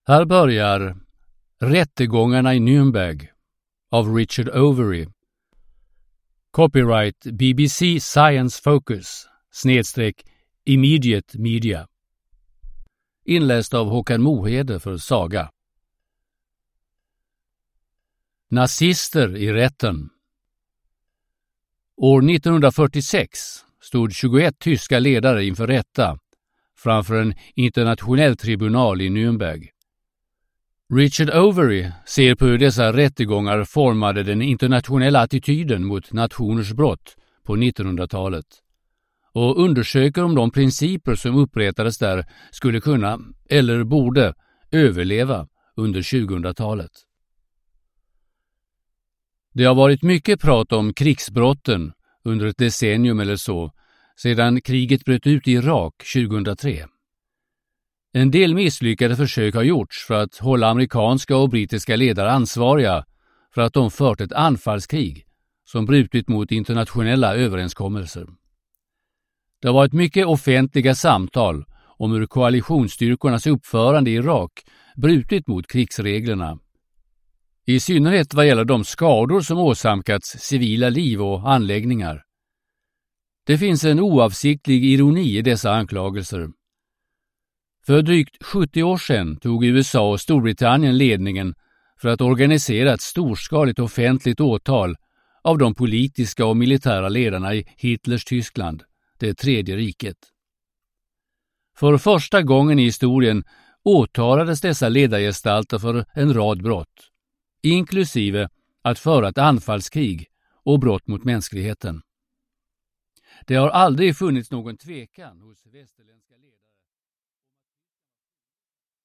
Här börjar Rättegångarna i Nürnberg av Richard Overy. Copyright BBC Science Focus / Immediate Media. Inläst av Håkan Mohede för Saga. Nazister i rätten. År 1946 stod 21 tyska ledare inför rätta framför en internationell tribunal i Nürnberg. Richard Overy ser på hur dessa rättegångar formade den internationella attityden mot nationers brott på 1900-talet och undersöker om de principer som upprättades där skulle kunna, eller borde, överleva under 2000-talet. Det har varit mycket prat om krigsbrotten under ett decennium eller så sedan kriget bröt ut i Irak 2003. En del misslyckade försök har gjorts för att hålla amerikanska och brittiska ledare ansvariga för att de fört ett anfallskrig som brutit mot internationella överenskommelser. Det har varit mycket offentliga samtal om hur koalitionsstyrkornas uppförande i Irak brutit mot krigsreglerna. I synnerhet vad gäller de skador som åsamkats civila liv och anläggningar. Det finns en oavsiktlig ironi i dessa anklagelser. För drygt 70 år sedan tog USA och Storbritannien ledningen för att organisera ett storskaligt offentligt åtal av de politiska och militära ledarna i Hitlers Tyskland, det tredje riket. För första gången i historien åtalades dessa ledargestalter för en rad brott, inklusive att föra ett anfallskrig och brott mot mänskligheten. Det har aldrig funnits någon tvekan hos västerländska ledare.